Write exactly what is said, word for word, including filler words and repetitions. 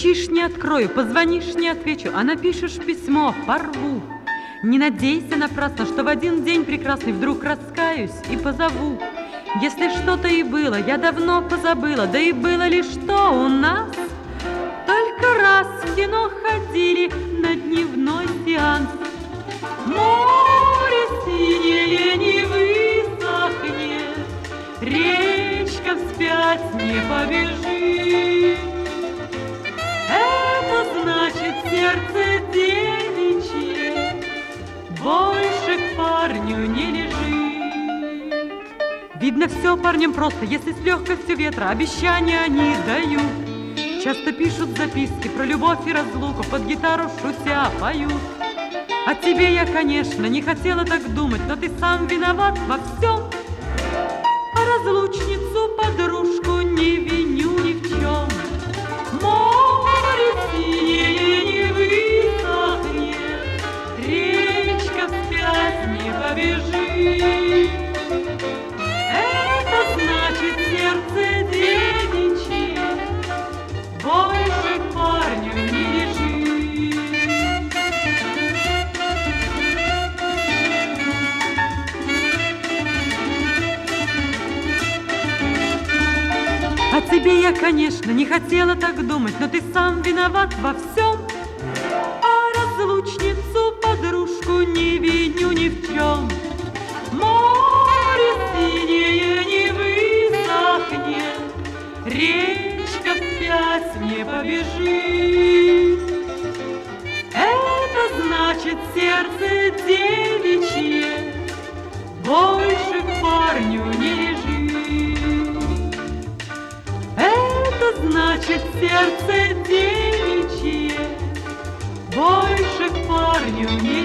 Постучишь — не открою, позвонишь — не отвечу, а напишешь письмо — порву. Не надейся напрасно, что в один день прекрасный вдруг раскаюсь и позову. Если что-то и было, я давно позабыла, да и было ли что у нас? Только раз в кино ходили на дневной сеанс. Море синее не высохнет, речка вспять не побежит. Это значит, сердце девичье больше к парню не лежит. Видно, все парням просто, если с легкостью ветра обещания они дают. Часто пишут записки про любовь и разлуку, под гитару шутя поют. О тебе я, конечно, не хотела так думать, но ты сам виноват во всем. А разлучницу, подружку не виню ни в чем. Море синее не высохнет, речка вспять не побежит. Это значит, сердце девичье больше к парню не лежит. О тебе я, конечно, не хотела так думать, но ты сам виноват во всем. А разлучницу, подружку не виню ни в чем. Море синее не высохнет, речка вспять не побежит. Это значит, сердце девичье больше к парню не лежит. Это значит, сердце девичье больше к парню не